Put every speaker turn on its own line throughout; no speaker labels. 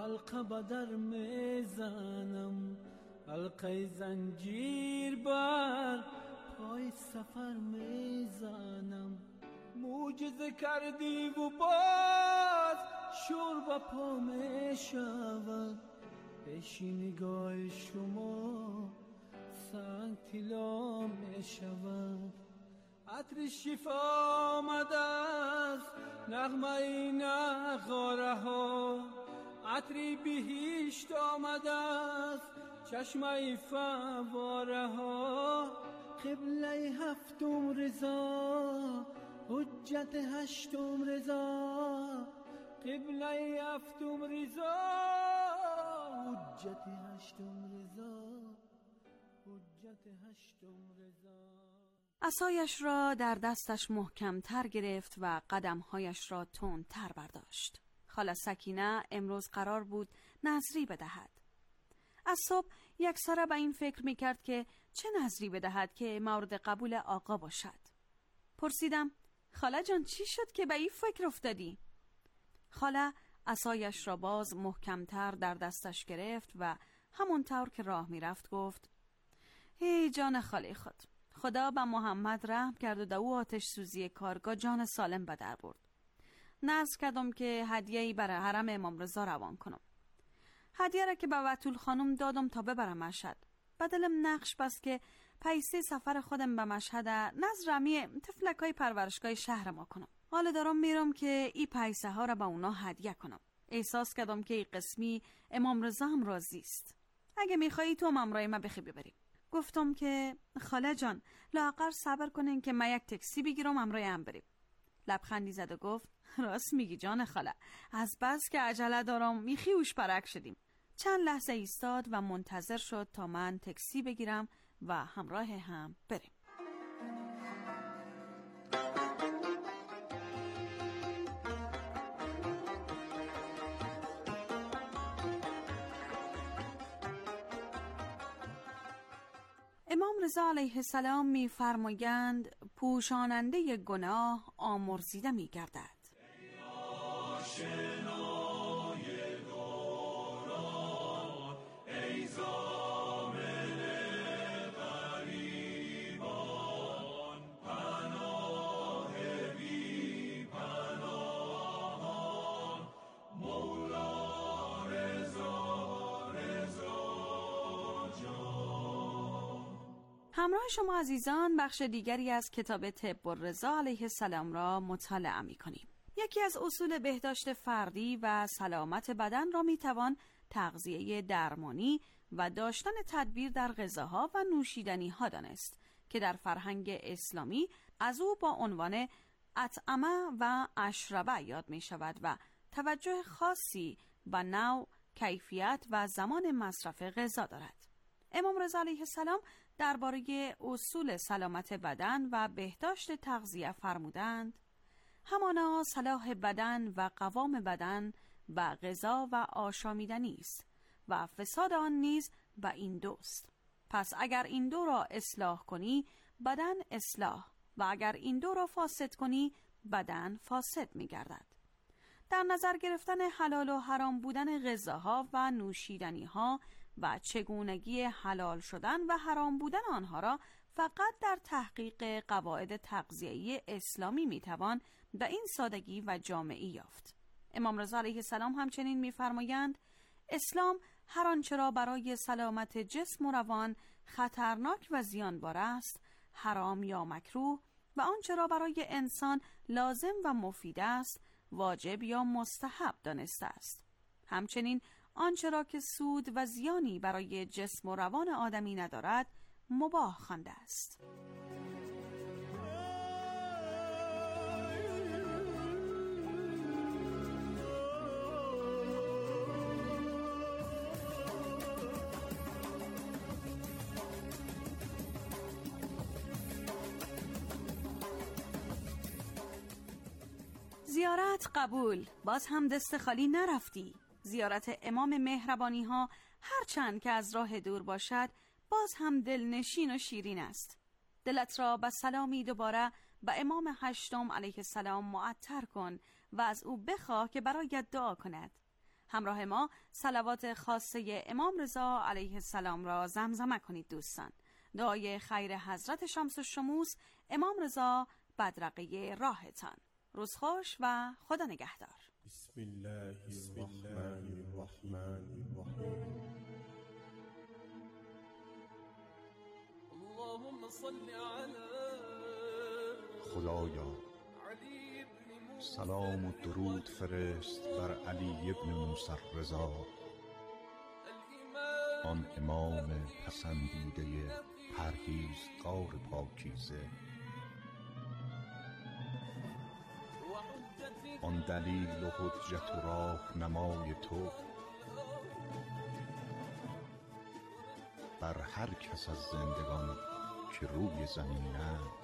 حلقه به در میزنم، حلقه زنجیر بر پای سفر میزنم. معجزه کردی و باز شور به پا میشود، پیش نگاه شما سنگ طلا میشود. عطر شفا آمده است نغمه نغاره ها، عطر بهشت آمده است چشمه فواره ها. قبله هفتم رضا حجت هشتم رضا، قبله هفتم رضا حجت هشتم رضا، حجت هشتم رضا.
عصایش را در دستش محکم‌تر گرفت و قدم‌هایش را تندتر برداشت. خاله سکینه امروز قرار بود نذری بدهد. از صبح یکسره به این فکر می‌کرد که چه نذری بدهد که مورد قبول آقا باشد. پرسیدم خاله جان چی شد که به این فکر افتادی؟ خاله عصایش را باز محکم‌تر در دستش گرفت و همونطور که راه می‌رفت گفت هی جان خاله خود، خدا به محمد رحم کرد و دو آتش سوزی کارگاه جان سالم به در برد. نذر کردم که هدیه‌ای برای حرم امام رضا روان کنم. هدیه را که به بتول خانم دادم تا ببرم مشهد. به دلم نقش بست که پیسه سفر خودم به مشهد نذر رمی تفلکای پرورشگاه شهر ما کنم. حالا دارم میرم که این پیسه ها را به اونا هدیه کنم. احساس کردم که این قسمی امام رضا هم راضی است. اگه میخوایی تو هم امرای ما بخی ببریم. گفتم که خاله جان لااقل صبر کنین که من یک تاکسی بگیرم امرای هم بریم. لبخندی زد و گفت راست میگی جان خاله، از بس که عجله دارم میخیوش پرک شدیم. چند لحظه ایستاد و منتظر شد تا من تاکسی بگیرم و همراه هم بریم. امام رضا علیه السلام می‌فرمایند پوشاننده گناه آمرزیده می‌گردد. همراه شما عزیزان بخش دیگری از کتاب طب الرضا علیه السلام را مطالعه می‌کنیم. یکی از اصول بهداشت فردی و سلامت بدن را می‌توان تغذیه درمانی و داشتن تدبیر در غذاها و نوشیدنی‌ها دانست که در فرهنگ اسلامی از او با عنوان اطعمه و اشربه یاد می‌شود و توجه خاصی به نوع، کیفیت و زمان مصرف غذا دارد. امام رضا علیه السلام درباره اصول سلامت بدن و بهداشت تغذیه فرمودند همانا صلاح بدن و قوام بدن و غذا و آشامیدنی است و فساد آن نیز به این دوست. پس اگر این دو را اصلاح کنی بدن اصلاح و اگر این دو را فاسد کنی بدن فاسد می گردد. در نظر گرفتن حلال و حرام بودن غذاها و نوشیدنیها و چگونگی حلال شدن و حرام بودن آنها را فقط در تحقیق قواعد تغذیه‌ای اسلامی میتوان به این سادگی و جامعی یافت. امام رضا علیه السلام همچنین میفرمایند اسلام هر آنچه را برای سلامت جسم و روان خطرناک و زیانبار است حرام یا مکروه و آنچه را برای انسان لازم و مفید است واجب یا مستحب دانسته است. همچنین آنچه را که سود و زیانی برای جسم و روان آدمی ندارد مباح خوانده است. زیارت قبول، باز هم دست خالی نرفتی. زیارت امام مهربانی ها هرچند که از راه دور باشد باز هم دلنشین و شیرین است. دلت را به سلامی دوباره به امام هشتم علیه السلام معطر کن و از او بخواه که برایت دعا کند. همراه ما صلوات خاصه امام رضا علیه السلام را زمزمه کنید دوستان. دعای خیر حضرت شمس الشموس امام رضا بدرقه راهتان. روز خوش و خدا نگهدار.
بسم الله الرحمن الرحیم.
اللهم صل علی
خدایا سلام و درود فرست بر علی ابن موسی الرضا، آن امام پسندیده پرهیزگار پاکیزه، آن دلیل و حجت و راهنمای تو بر هر کس از زندگان که روی زمینند.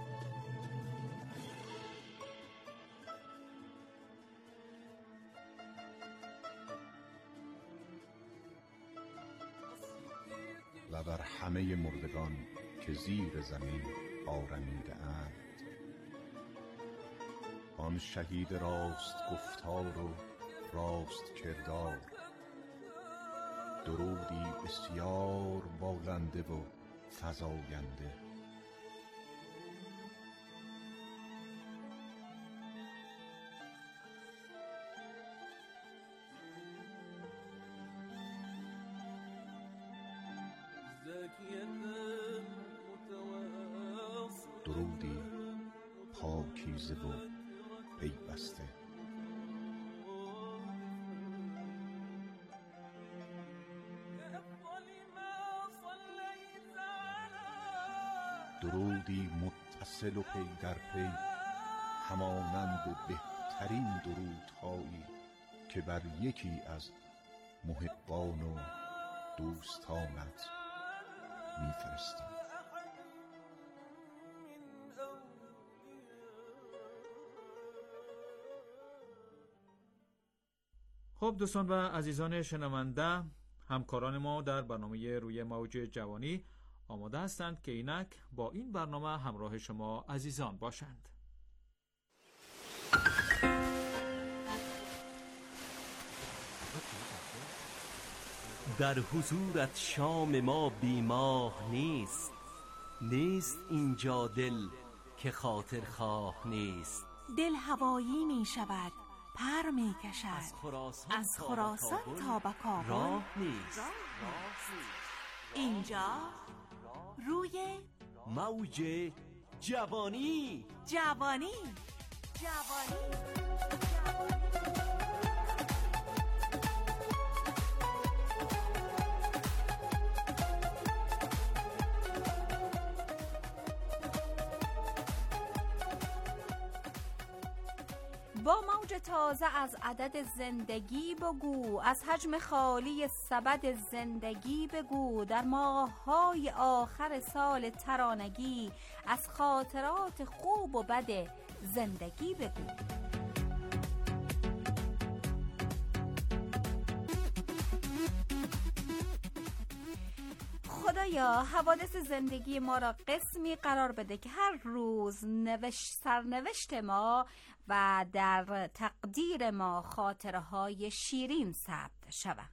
و بر همه مردگان که زیر زمین آرمیده اند. آن شهید راست گفتار و راست کردار، درودی بسیار بالنده و فزاینده. درودی پاکیزه و پیوسته. درودی متصل و پی در پی، همانند بهترین درودهایی که بر یکی از محبان و دوستانت میفرستم.
خب دوستان و عزیزان شنونده، همکاران ما در برنامه روی موج جوانی آماده هستند که اینک با این برنامه همراه شما عزیزان باشند.
در حضورت شام ما بیماه نیست، نیست اینجا دل که خاطر خواه نیست.
دل هوایی می شود، پر می کشد، از خراسان تا به کابل
راه نیست.
اینجا روی
موج جوانی.
جوانی. با موج تازه از عدد زندگی بگو، از حجم خالی سبد زندگی بگو، در ماه‌های آخر سال ترانگی از خاطرات خوب و بد زندگی بگو. خدایا حوادث زندگی ما را قسمی قرار بده که هر روز سرنوشت ما و در تقدیر ما خاطره های شیرین ثبت شود.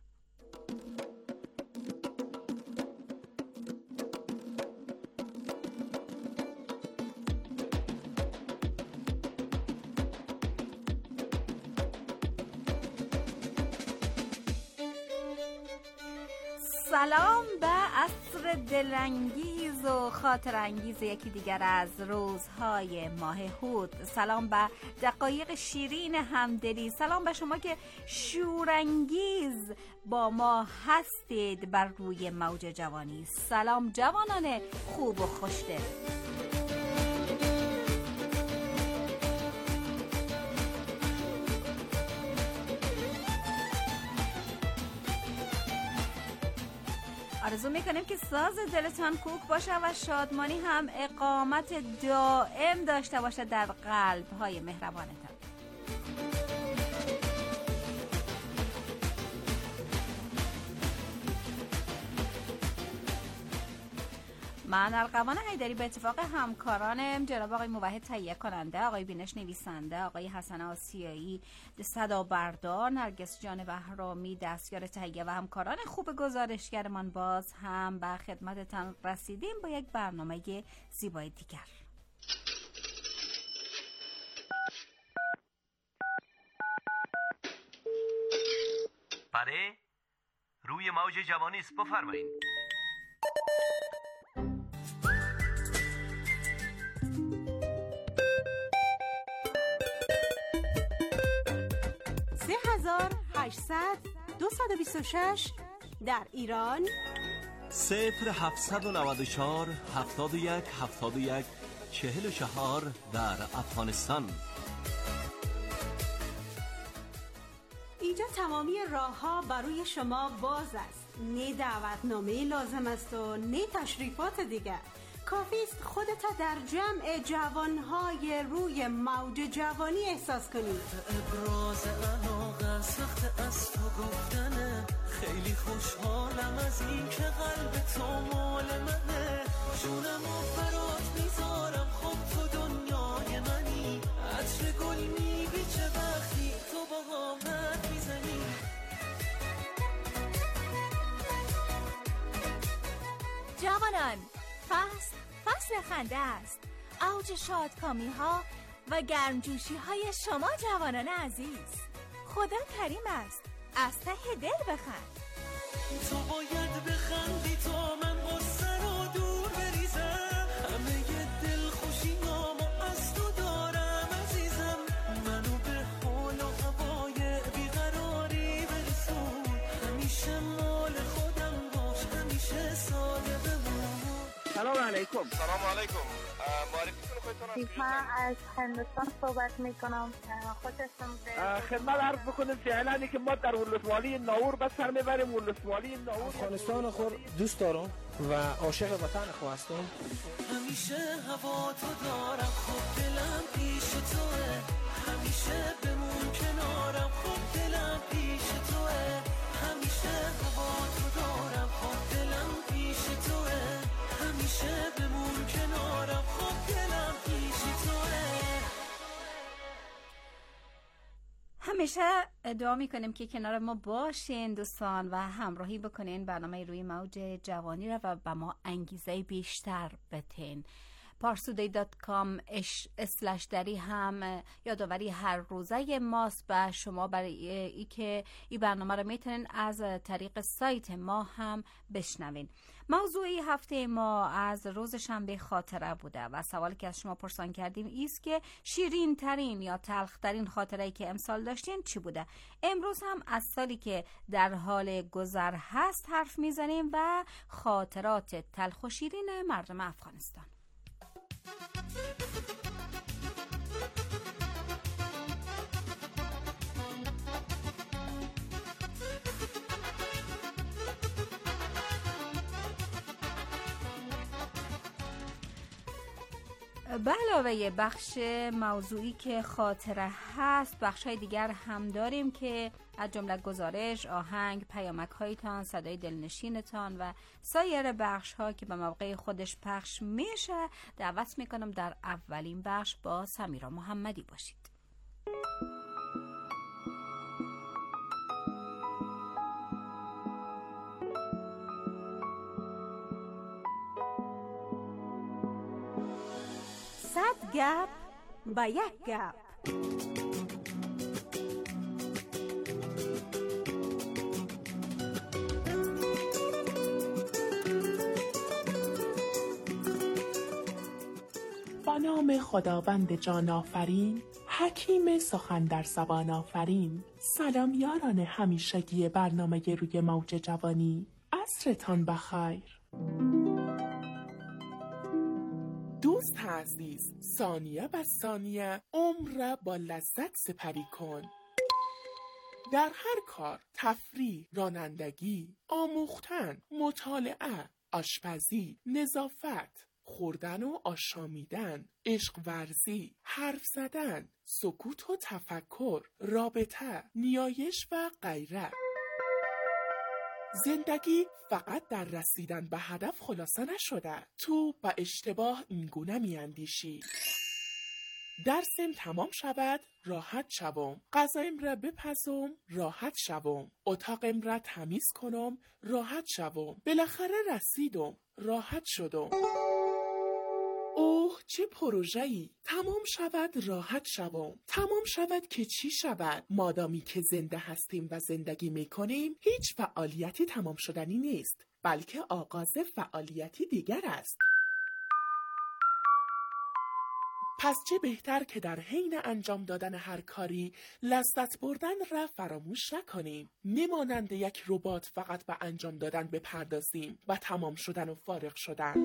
سلام به عصر دلانگیز و خاطر انگیز یکی دیگر از روزهای ماه هود. سلام به دقایق شیرین همدلی. سلام به شما که شورانگیز با ما هستید بر روی موج جوانی. سلام جوانان خوب و خوشدل. آرزو میکنیم که ساز دلتان کوک باشه و شادمانی هم اقامت دائم داشته باشه در قلب‌های مهربانتان. من ارغوان حیدری به اتفاق همکارانم جناب آقای موحد تهیه کننده، آقای بینش نویسنده، آقای حسن آسیایی صدا بردار، نرگس جان بهرامی دستیار تهیه و همکاران خوب گزارشگرمان باز هم به خدمتتان رسیدیم با یک برنامه زیبای دیگر.
بله، روی موج جوانی است، بفرمایید.
در ایران
0794 71 71 44 در افغانستان.
اینجا تمامی راه‌ها برای شما باز است. نه دعوتنامه لازم است و نه تشریفات دیگر. کافی است خودت در جمع جوانهای روی موج جوانی احساس کنید.
ابراز علاقه سخت از تو گفتنه، خیلی خوشحالم از این که قلب تو مال منه، جونمو برات میذارم، خب تو دنیای منی، عطر گل میبیچه وقتی تو با حامد میزنی.
جوانان، فصل خنده است، اوج شادکامی ها و گرمجوشی های شما جوانان عزیز. خدا کریم است، از ته دل بخند.
تو باید بخندی تا من غصه رو دور بریزم، همه ی دل خوشی نامو از تو دارم عزیزم، منو به حال و هوای بیقراری برسون، همیشه مال خودم باش، همیشه ساده بمون.
سلام علیکم.
سلام علیکم. معرفیتون خودتون
من از هندوستان صحبت میکنم.
خدمت عرض بکنم فعلا که ما در ولسوالی ناور بس سر میبریم. ولسوالی ناور
افغانستان خود دوست دارم و عاشق وطن خود هستم.
همیشه هوا تو دارم، خب دلم پیش توه، همیشه بمون کنارم، خب دلم پیش توه، همیشه هوا تو دارم، خب دلم پیش توه، همیشه بمون کنارم، خب دلم پیش توه.
همیشه دعا میکنیم که کنار ما باشین دوستان و همراهی بکنین برنامه روی موج جوانی را و به ما انگیزه بیشتر بتین. parstoday.com/دری هم یادآوری هر روزه ماست به شما برای ای که این برنامه رو میتونین از طریق سایت ما هم بشنوین. موضوعی هفته ما از روز شنبه خاطره بوده و سوالی که از شما پرسان کردیم ایست که شیرین ترین یا تلخ ترین خاطره‌ای که امسال داشتین چی بوده؟ امروز هم از سالی که در حال گذر هست حرف میزنیم و خاطرات تلخ و شیرین مردم افغانستان. به علاوه بخش موضوعی که خاطره هست، بخش‌های دیگر هم داریم که از جمله گزارش، آهنگ، پیامک‌هایتان، صدای دلنشینتان و سایر بخش‌ها که به موقع خودش پخش میشه. دعوت میکنم در اولین بخش با سمیرا محمدی باشید.
صد گپ با یک گپ.
با نام خداوند جان آفرین، حکیم سخن در زبان آفرین. سلام یاران همیشگی برنامه روی موج جوانی، عصرتان بخیر. دوست عزیز، ثانیه به ثانیه عمر با لذت سپری کن. در هر کار، تفریح، رانندگی، آموختن، مطالعه، آشپزی، نظافت، خوردن و آشامیدن، عشق ورزی، حرف زدن، سکوت و تفکر، رابطه، نیایش و غیره. زندگی فقط در رسیدن به هدف خلاصه نشده. تو با اشتباه اینگونه میاندیشی: درسم تمام شود راحت شوم، غذایم را بپزم راحت شوم، اتاقم را تمیز کنم راحت شوم، بالاخره رسیدم راحت شدم. اوه چه پروژه‌ای! تمام شود راحت شوم. تمام شود که چی شود؟ مادامی که زنده هستیم و زندگی میکنیم، هیچ فعالیتی تمام شدنی نیست، بلکه آغاز فعالیتی دیگر است. پس چه بهتر که در حین انجام دادن هر کاری لذت بردن را فراموش نکنیم. نمانند یک ربات فقط به انجام دادن بپردازیم و تمام شدن و فارغ شدن.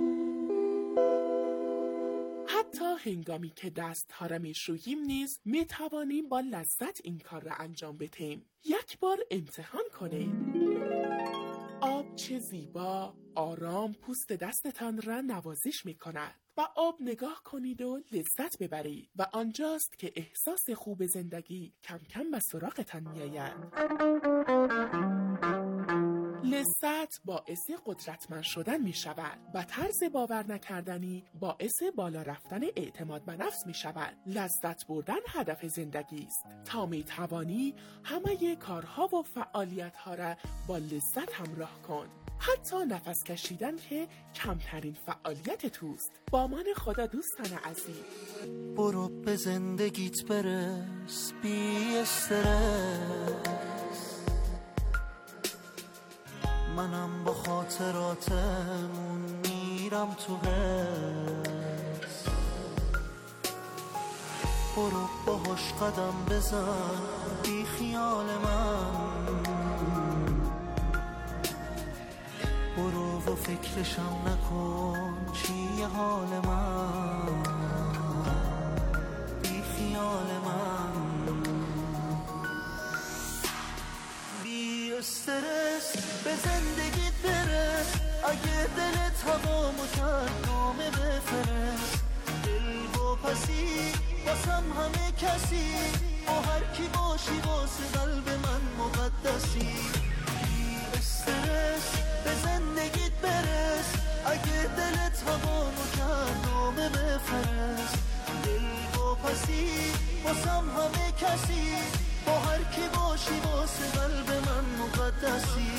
حتی هنگامی که دست‌ها را می‌شوییم نیز می‌توانیم با لذت این کار را انجام بدهیم. یک بار امتحان کنید. آب چه زیبا، آرام پوست دستتان را نوازش می‌کند. و آب نگاه کنید و لذت ببرید و آنجاست که احساس خوب زندگی کم کم به سراغتان می‌آید. لذت باعث قدرتمند شدن می شود و طرز باور نکردنی باعث بالا رفتن اعتماد به نفس می شود. لذت بردن هدف زندگی است تا می توانی همه کارها و فعالیتها را با لذت همراه کن. حتی نفس کشیدن که کمترین فعالیت توست. با من خدا دوستان عزیز.
برو به زندگیت برس بی استرس، منم با خاطراتمون میرم تو حس. برو باهاش قدم بزن بی خیال من، برو و فکرشم نکن چیه حال من، بی خیال من. بی استرس به زندگیت برس، اگه دلت هوامو کرد نامه بفرست. دل و پسی واسم همه کسی، با هر کی باشی واسه قلب من مقدسی. بی استرس به زندگیت برس، اگه دلت هوامو کرد نامه بفرست. دل و پسی واسم همه کسی، با هر کی باشی واسه قلب من مقدسی.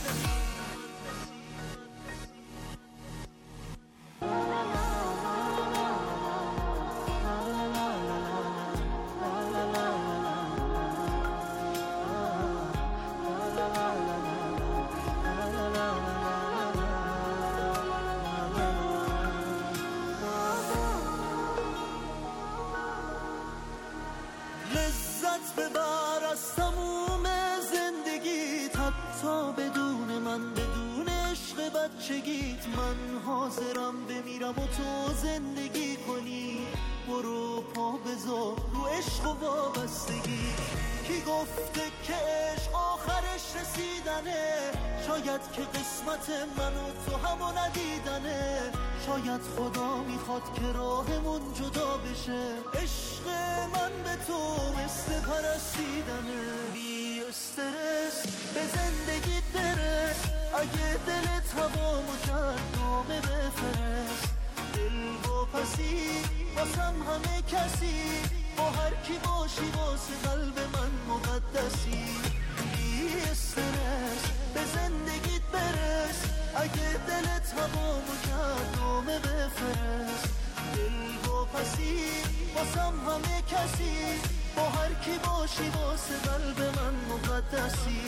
لذت ببر از تموم زندگیت، حتی بدون من، بدون عشق بچگیت. من حاضرم بمیرم و تو زندگی کنی. برو پا بذار رو عشق و وابستگی. کی گفته که عشق آخرش رسیدنه؟ شاید که قسمت من و تو همو ندیدنه. شاید خدا میخواد که راهمون جدا بشه. عشق من به تو مثل پرستیدنه. بی استرس به زندگیت برس، اگه دلت هوامو کرد نامه بفرست. دل و پسی واسم همه کسی، با هر کی باشی واسه قلب من مقدسی. بی استرس به زندگیت برس، اگه دلت هوامو کرد نامه بفرست. دل و پسی واسم همه کسی، با هر کی باشی واسه قلب من مقدسی.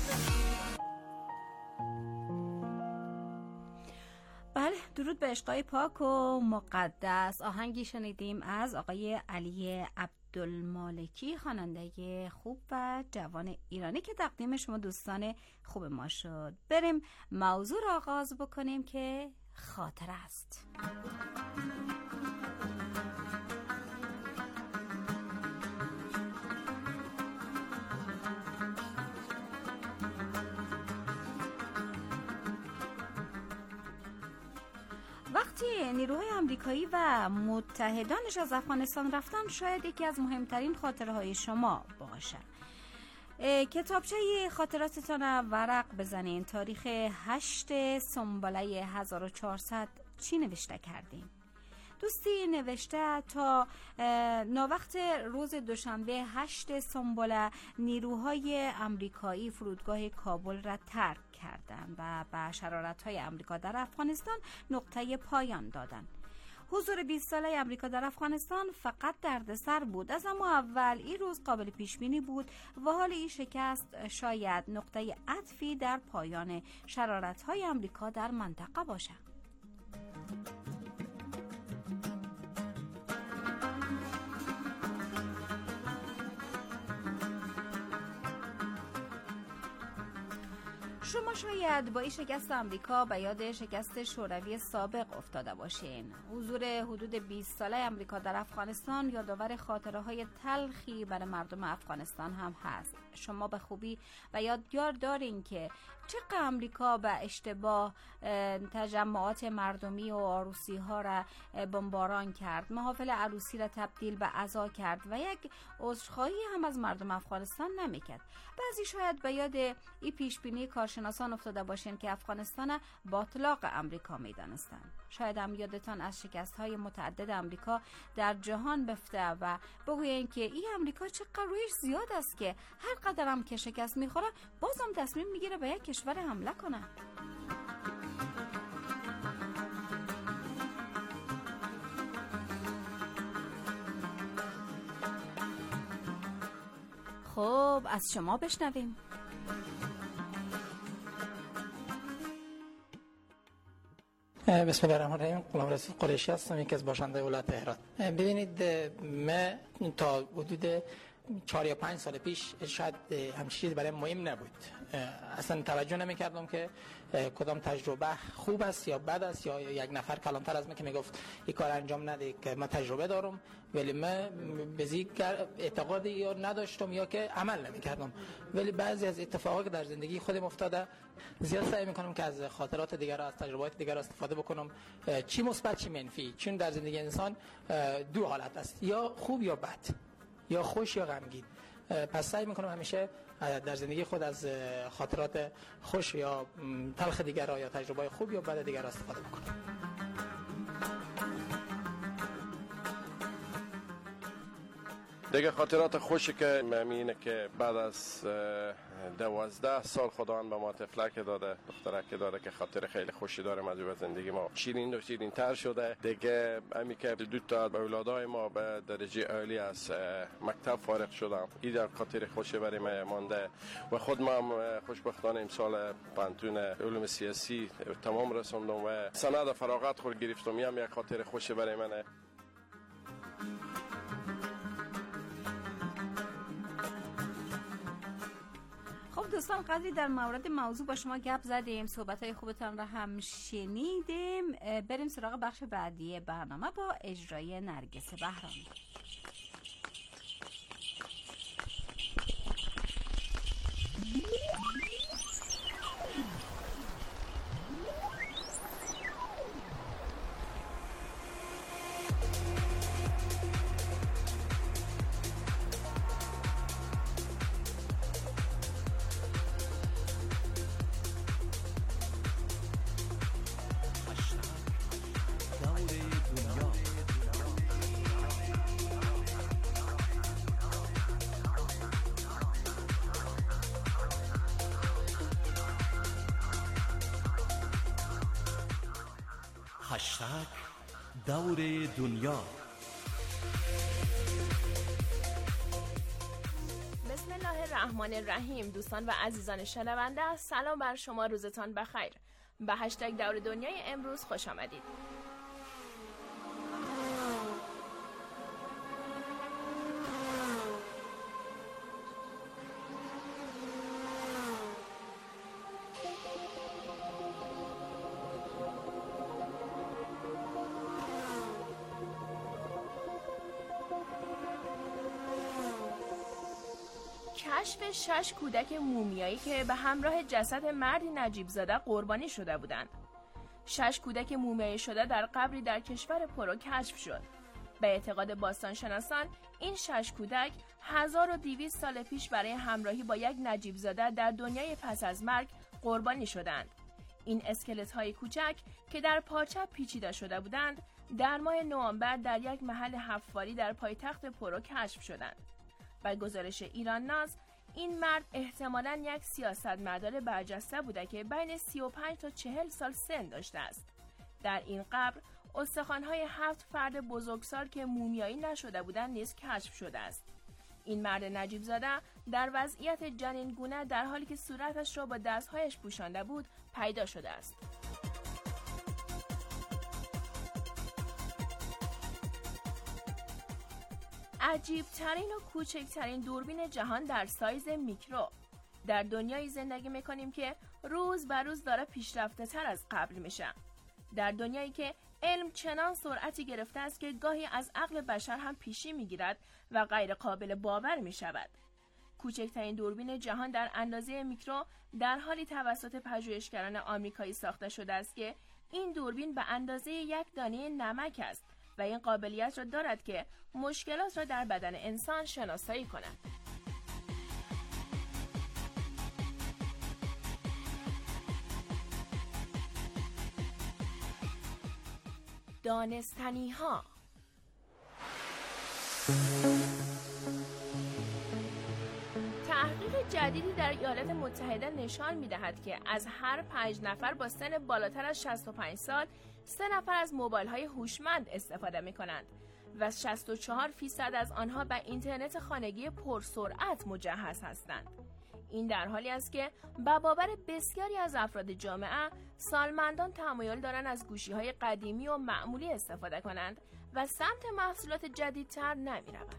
بله، درود به عشقای پاک و مقدس. آهنگی شنیدیم از آقای علی عبدالمالکی، خواننده خوب و جوان ایرانی که تقدیم شما دوستان خوب ما شد. بریم موضوع را آغاز بکنیم که خاطره است. وقتی نیروهای آمریکایی و متحدانش از افغانستان رفتن، شاید یکی از مهمترین خاطرهای شما باشه. کتابچه خاطراتتان ورق بزنین. تاریخ 8 سنبله 1400 چی نوشته کردیم؟ دوستی نوشته تا ناوقت روز دوشنبه 8 سنبله نیروهای امریکایی فرودگاه کابل را ترک کردند و به شرارت‌های امریکا در افغانستان نقطه پایان دادند. حضور 20 ساله امریکا در افغانستان فقط دردسر بود. از اما اول این روز قابل پیش بینی بود و حال این شکست شاید نقطه عطفی در پایان شرارت‌های امریکا در منطقه باشد. شما شاید با این شکست امریکا به یاد شکست شوروی سابق افتاده باشین. حضور حدود 20 ساله امریکا در افغانستان یادآور خاطره‌های تلخی برای مردم افغانستان هم هست. شما به خوبی و یادگار دارین که چقدر امریکا به اشتباه تجمعات مردمی و عروسی ها را بمباران کرد، محافل عروسی را تبدیل به عزا کرد و یک عذرخواهی هم از مردم افغانستان نمیکرد. بعضی شاید به یاد این پیشبینی کارشناسان افتاده باشین که افغانستان باطلاق امریکا میدانستند. شاید هم یادتان از شکست های متعدد امریکا در جهان بفته و بگویین که این امریکا چقدر رویش زیاد است که هر قدر هم که شکست میخوره بازم تصمیم میگیره به یک کشور حمله کنه. خب از شما بشنویم.
بسم الله الرحمن الرحیم. غلام رسول قریشی هستم، یکی از باشنده ولایت هرات. ببینید من تا حدود 4 یا 5 سال پیش شاید همچین چیزی برای مهم نبود، اصلا توجه نمی‌کردم که کدام تجربه خوب است یا بد است، یا یک نفر کلانتر از من که میگفت این کار انجام نده که من تجربه دارم، ولی من به ذکر اعتقادی یا نداشتم یا که عمل نمی‌کردم. ولی بعضی از اتفاقات که در زندگی خودم افتاده زیاد سعی می‌کنم که از خاطرات دیگر، از تجربیات دیگر استفاده بکنم، چی مثبت چی منفی، چون در زندگی انسان دو حالت است، یا خوب یا بد، یا خوش یا غمگین. پس سعی میکنم همیشه در زندگی خود از خاطرات خوش یا تلخ دیگر یا تجربه خوب یا بد دیگر استفاده بکنم.
دیگه خاطرات خوشی که ممینه که بعد از 12 سال خداوند به ما طفلک داده، دخترک داده که خاطر خیلی خوشی داره موضوع زندگی ما شیرین و شیرین تر شده. دیگه همین که 2 تا اولادای ما به درجه عالی از مکتب فارغ شدم، این در خاطر خوشی برای من مانده و خود ما هم خوشبختانه امسال پانتون علوم سیاسی تمام رسوندم و سند فراغت خود گرفتم. این هم یک خاطر خوشی برای منه.
خب دوستان، قدری در مورد موضوع با شما گپ زدیم، صحبت‌های خوبتان را هم شنیدیم. بریم سراغ بخش بعدی برنامه با اجرای نرگس بهرامی.
هشتگ دور دنیا.
بسم الله الرحمن الرحیم. دوستان و عزیزان شنونده، سلام بر شما، روزتان بخیر. به هشتگ دور دنیای امروز خوش آمدید. کشف 6 کودک مومیایی که به همراه جسد مردی نجیب زاده قربانی شده بودند. 6 کودک مومیایی شده در قبری در کشور پرو کشف شد. به اعتقاد باستانشناسان این 6 کودک 1200 سال پیش برای همراهی با یک نجیب زاده در دنیای پس از مرگ قربانی شدند. این اسکلت‌های کوچک که در پارچه پیچیده شده بودند، در ماه نوامبر در یک محل حفاری در پایتخت پرو کشف شدند. به گزارش ایران ناز، این مرد احتمالاً یک سیاستمدار برجسته بوده که بین 35 تا 40 سال سن داشته است. در این قبر استخوان‌های 7 فرد بزرگسال که مومیایی نشده بودند نیز کشف شده است. این مرد نجیب زاده در وضعیت جنینگونه در حالی که صورتش را با دستهایش پوشانده بود پیدا شده است. عجیب ترین و کوچکترین دوربین جهان در سایز میکرو. در دنیایی زندگی میکنیم که روز به روز داره پیشرفته تر از قبل میشه. در دنیایی که علم چنان سرعتی گرفته است که گاهی از عقل بشر هم پیشی میگیرد و غیر قابل باور میشود. کوچکترین دوربین جهان در اندازه میکرو در حالی توسط پژوهشگران آمریکایی ساخته شده است که این دوربین به اندازه یک دانه نمک است و این قابلیت را دارد که مشکلات را در بدن انسان شناسایی کند. دانستنی ها. تحقیق جدیدی در ایالات متحده نشان می‌دهد که از هر 5 نفر با سن بالاتر از 65 سال 3 نفر از موبایل‌های هوشمند استفاده می‌کنند و 64% از آنها به اینترنت خانگی پرسرعت مجهز هستند. این در حالی است که به باور بسیاری از افراد جامعه، سالمندان تمایل دارند از گوشی‌های قدیمی و معمولی استفاده کنند و سمت محصولات جدیدتر نمی‌روند.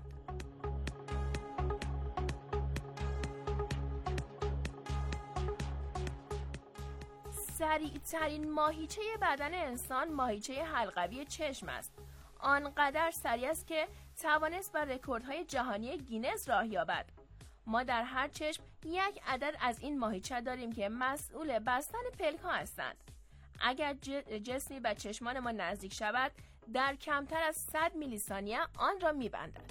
سریع‌ترین ماهیچه بدن انسان ماهیچه حلقوی چشم است. آنقدر سریع است که توانست بر رکوردهای جهانی گینس راه یابد. ما در هر چشم یک عدد از این ماهیچه داریم که مسئول بستن پلک‌ها هستند. اگر جسمی به چشمان ما نزدیک شود، در کمتر از 100 میلی ثانیه آن را می‌بندد.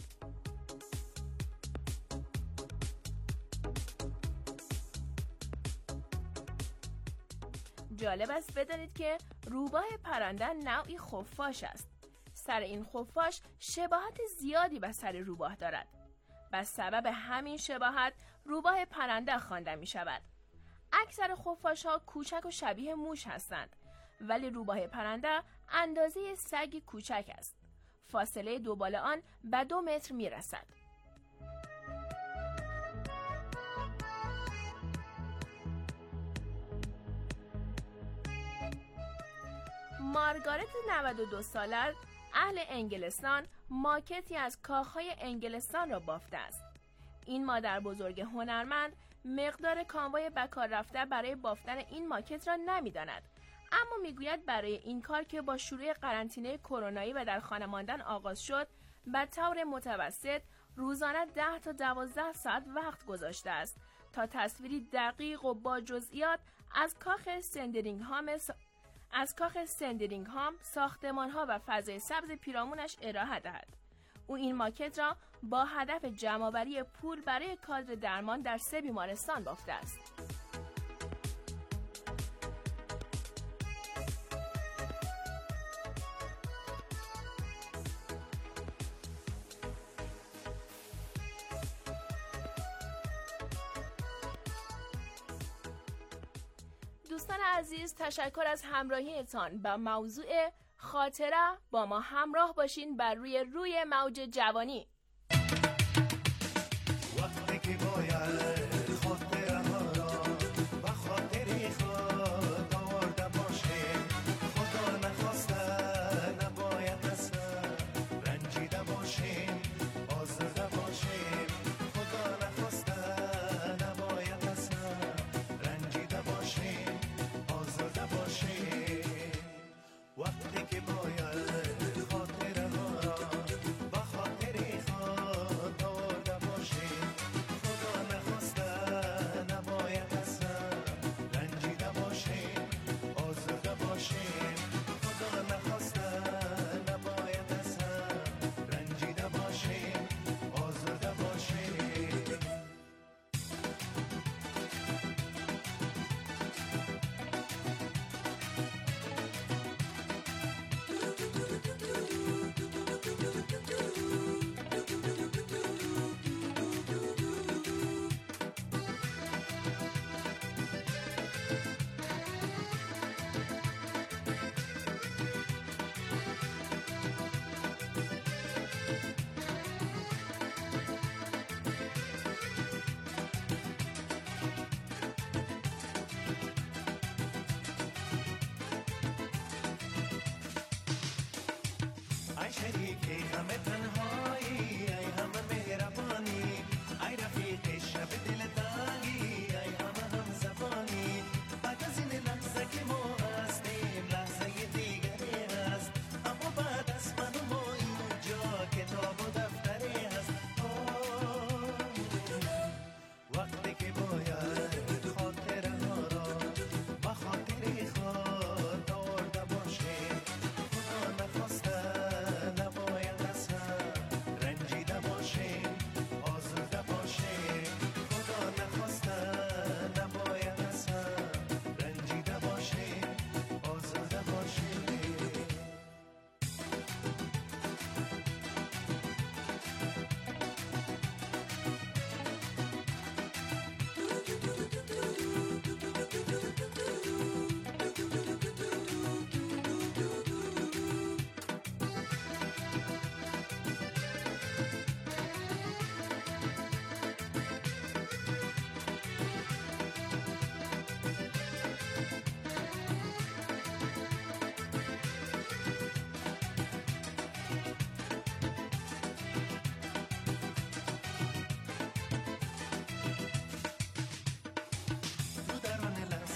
جالب است بدانید که روباه پرنده نوعی خفاش است. سر این خفاش شباهت زیادی به سر روباه دارد. به سبب همین شباهت روباه پرنده خوانده می شود. اکثر خفاش ها کوچک و شبیه موش هستند، ولی روباه پرنده اندازه سگ کوچک است. فاصله دوبال آن به 2 متر می رسد. مارگارت 92 ساله اهل انگلستان ماکتی از کاخهای انگلستان را بافته است. این مادر بزرگ هنرمند مقدار کانوای به کار رفته برای بافتن این ماکت را نمی‌داند، اما میگوید برای این کار که با شروع قرنطینه کرونایی و در خانه ماندن آغاز شد، به طور متوسط روزانه 10 تا 12 ساعت وقت گذاشته است تا تصویری دقیق و با جزئیات از کاخ سندرینگهام، ساختمان‌ها و فضای سبز پیرامونش ارائه دهد. او این ماکت را با هدف جمع‌آوری پول برای کادر درمان در 3 بیمارستان بافته است. دوستان عزیز، تشکر از همراهیتان با موضوع خاطره. با ما همراه باشین بر روی موج جوانی. وقتی که باید خاطره ها را به خاطری خود آورده باشیم، خدا نخواسته نباید اصلا رنجیده باشیم، آزرده باشیم، خدا نخواسته نباید اصلا رنجیده باشیم، آزرده باشیم. وقتی که باید خاطره ها را به خاطری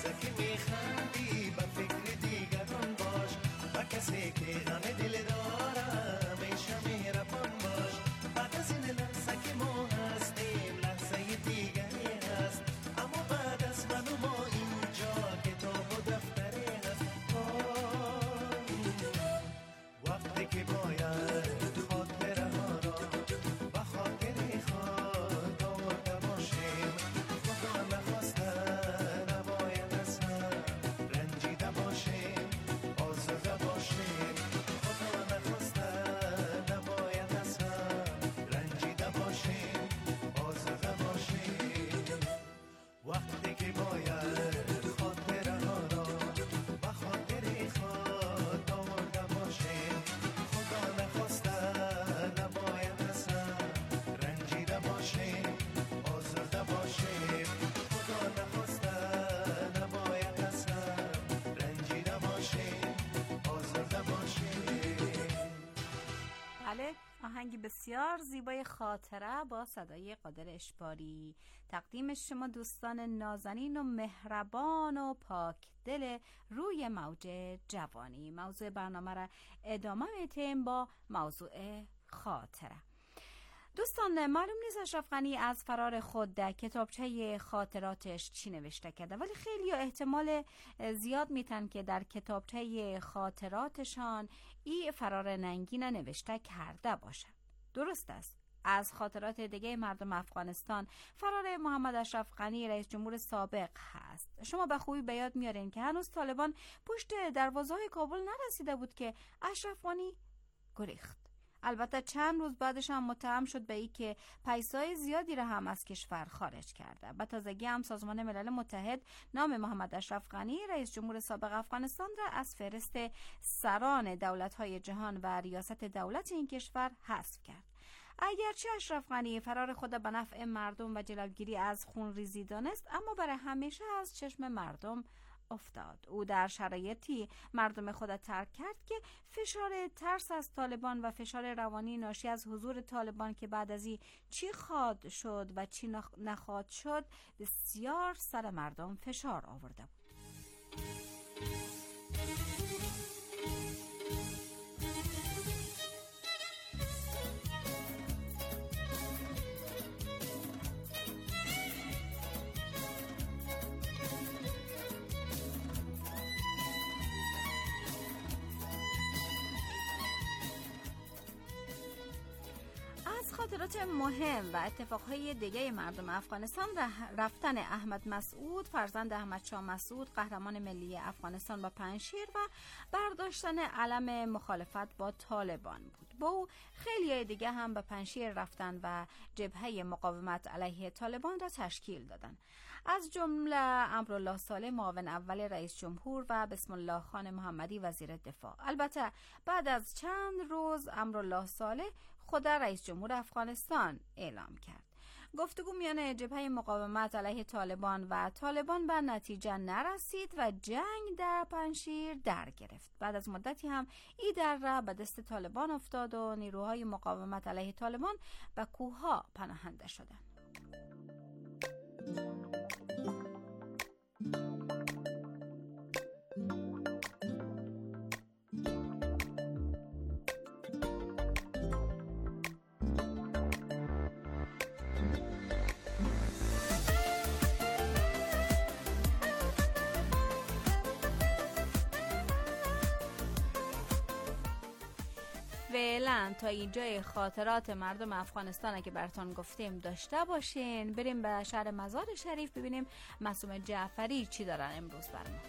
لحظه که میخندی به فکر دیگران باش و کسی که غم دل داره همیشه مهربان باش بعد از این لحظه که ما هستیم لحظه دیگری هست اما بعد از من و ما اینجا کتاب و دفتری هست وقتی که باید خاطره ها را به خاطر خود آورده باشیم خدا نخواسته نباید از هم رنجیده باشیم آزاده باشیم خدا نخواسته نباید از هم رنجیده باشیم آزاده باشیم وقتی که باید خاطره ها را به خاطر خود آورده باشیم خدا نخواسته نباید از هم رنجیده باشیم آزاده باشیم خدا نخواسته نباید از هم رنجیده باشیم آزاده باشیم.
بله، آهنگی بسیار زیبای خاطره با صدای قادر اشباری تقدیم شما دوستان نازنین و مهربان و پاک دل روی موج جوانی. موضوع برنامه را ادامه میتیم با موضوع خاطره. دوستان معلوم نیست اشرف غنی از فرار خود در کتابچه خاطراتش چی نوشته کرده، ولی خیلی احتمال زیاد میتن که در کتابچه خاطراتشان ای فرار ننگین نوشته کرده باشه. درست است. از خاطرات دیگه مردم افغانستان فرار محمد اشرف غنی رئیس جمهور سابق هست. شما به خوبی به یاد میارین که هنوز طالبان پشت دروازه‌های کابل نرسیده بود که اشرف غنی گریخت. البته چند روز بعدش هم متهم شد به این که پیسای زیادی را هم از کشور خارج کرده. به تازگی هم سازمان ملل متحد نام محمد اشرف غنی رئیس جمهور سابق افغانستان را از فهرست سران دولت‌های جهان و ریاست دولت این کشور حذف کرد. اگرچه اشرف غنی فرار خود به نفع مردم و جلوگیری از خونریزی دانست، اما برای همیشه از چشم مردم افتاد. او در شرایطی مردم خود ترک کرد که فشار ترس از طالبان و فشار روانی ناشی از حضور طالبان که بعد از این چی خواد شد و چی نخواد شد بسیار سر مردم فشار آورده بود. خاطرات مهم و اتفاقهای دیگه مردم افغانستان رفتن احمد مسعود فرزند احمد شاه مسعود قهرمان ملی افغانستان با پنجشیر و برداشتن علم مخالفت با طالبان بود. با او خیلی دیگه هم به پنجشیر رفتن و جبهه مقاومت علیه طالبان را تشکیل دادن، از جمله امرالله صالح معاون اول رئیس جمهور و بسم الله خان محمدی وزیر دفاع. البته بعد از چند روز امرالله صالح خود رئیس جمهور افغانستان اعلام کرد. گفتگو میان جبهه مقاومت علیه طالبان و طالبان به نتیجه نرسید و جنگ در پنجشیر در گرفت. بعد از مدتی هم این در به دست طالبان افتاد و نیروهای مقاومت علیه طالبان به کوهها پناهنده شدند. فعلا تا اینجای خاطرات مردم افغانستان که براتون گفتیم داشته باشین. بریم به شهر مزار شریف ببینیم معصوم جعفری چی دارن امروز برامون.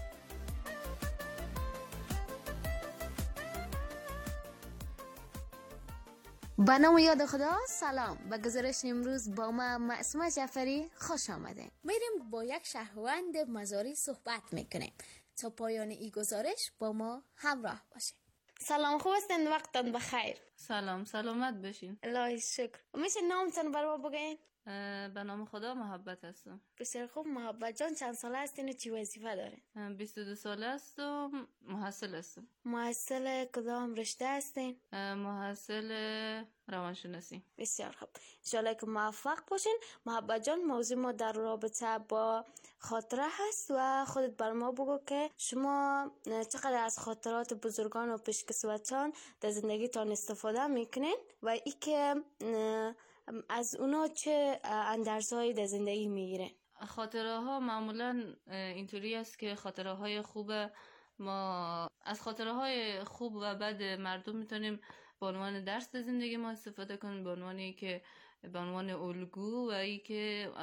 به نام یاد خدا. سلام. به گزارش امروز با ما معصومه جعفری خوش آمده. میریم با یک شهروند مزاری صحبت میکنیم. تا پایان این گزارش با ما همراه باشید. سلام، خوب هستین؟ وقتتون بخیر.
سلام، سلامت بشین.
الله شکر. میشه نامتون برام بگین؟
به نام خدا محبت هستم.
بسیار خوب. محبت جان چند ساله هستین و چی وظیفه دارین؟
22 ساله هستم، محصل هستم.
محصل کدام رشته هستین؟
محصل روانشناسی.
بسیار خوب. انشالله که موفق باشین. محبت جان، موضوع ما در رابطه با خاطره هست و خودت بر ما بگو که شما چقدر از خاطرات بزرگان و پیشکسوتان در زندگیتان استفاده میکنین و ای که از اونا چه اندرزهایی در زندگی میگیرین؟
خاطره ها معمولا اینطوری است که خاطره های خوب ما از خاطره های خوب و بد مردم میتونیم به عنوان درس در زندگی ما استفاده کنیم، به عنوانی که به عنوان الگو و ای که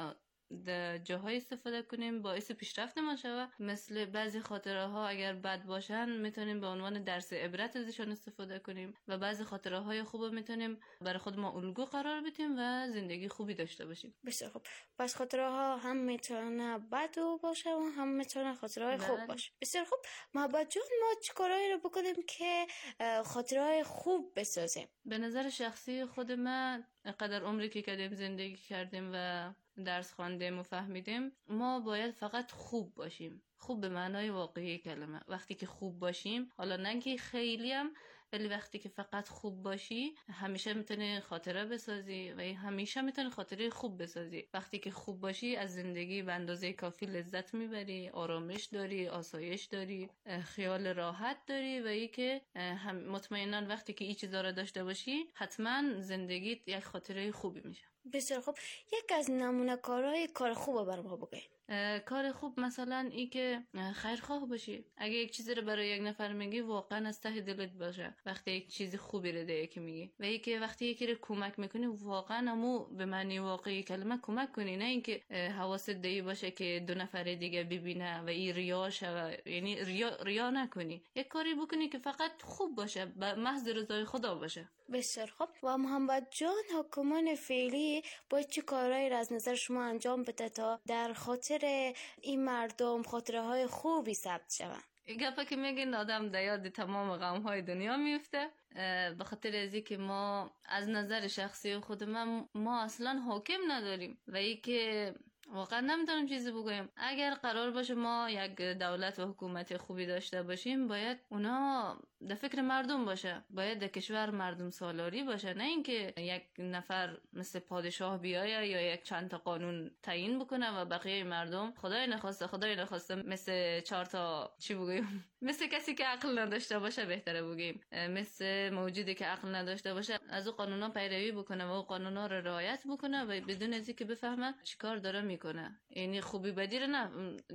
در جاهای استفاده کنیم باعث پیشرفت ما شود. مثل بعضی خاطره ها اگر بد باشن میتونیم به عنوان درس عبرت ازشان استفاده کنیم و بعضی خاطره های خوب میتونیم برای خود ما الگو قرار بدیم و زندگی خوبی داشته باشیم.
بسیار خوب. پس خاطره ها هم میتونه بد باشه و هم میتونه خاطره های خوب باشه. بسیار خوب. محبت جان، ما چه کارهایی رو بکنیم که خاطره های خوب بسازیم؟
به نظر شخصی خود من قدر عمری که کردیم زندگی کردیم و درس خواندیم و فهمیدیم ما باید فقط خوب باشیم. خوب به معنای واقعی کلمه. وقتی که خوب باشیم، حالا نه که خیلی هم، ولی وقتی که فقط خوب باشی همیشه میتونی خاطره بسازی و همیشه میتونی خاطره خوب بسازی. وقتی که خوب باشی از زندگی به اندازه کافی لذت میبری، آرامش داری، آسایش داری، خیال راحت داری و ای که مطمئنا وقتی که این چیزا رو داشته باشی حتما زندگیت یک خاطره خوبی میشه.
بسیار خوب. یک از نمونه کارهای کار خوب برای ما بگید.
کار خوب مثلا ای که خیرخواه باشی. اگه یک چیزی رو برای یک نفر میگی واقعا از ته دلت باشه وقتی یک چیز خوبی رو دیگه که میگی، و ای که وقتی یکی رو کمک میکنی واقعا همو به معنی واقعی کلمه کمک کنی، نه اینکه حواست دی باشه که دو نفر دیگه ببینه و این ریا شه، یعنی ریا نکنی. یک کاری بکنی که فقط خوب باشه، به محض رضای خدا باشه.
بسیار خوب. و محمد جان، حکومت فعلی باید چه کارهایی را از نظر شما انجام بده تا در خاطر این مردم خاطره های خوبی ثبت شوند؟
گپا که میگین آدم در یاد تمام غم های دنیا میفته. به خاطر ازی که ما از نظر شخصی خود ما اصلا حاکم نداریم و ای که واقعا نمیتونم چیزی بگویم. اگر قرار باشه ما یک دولت و حکومت خوبی داشته باشیم باید اونا در فکر مردم باشه، باید در کشور مردم سالاری باشه، نه اینکه یک نفر مثل پادشاه بیایه یا یک چند تا قانون تعیین بکنه و بقیه مردم خدای نخواسته مثل 4 تا چی بگویم مثل کسی که عقل نداشته باشه، بهتره بگیم مثل موجودی که عقل نداشته باشه از او قانونا پیروی بکنه و او قانونا رو رعایت بکنه و بدون از اینکه بفهمه چیکار داره میکنه، یعنی خوبی بدی رو نه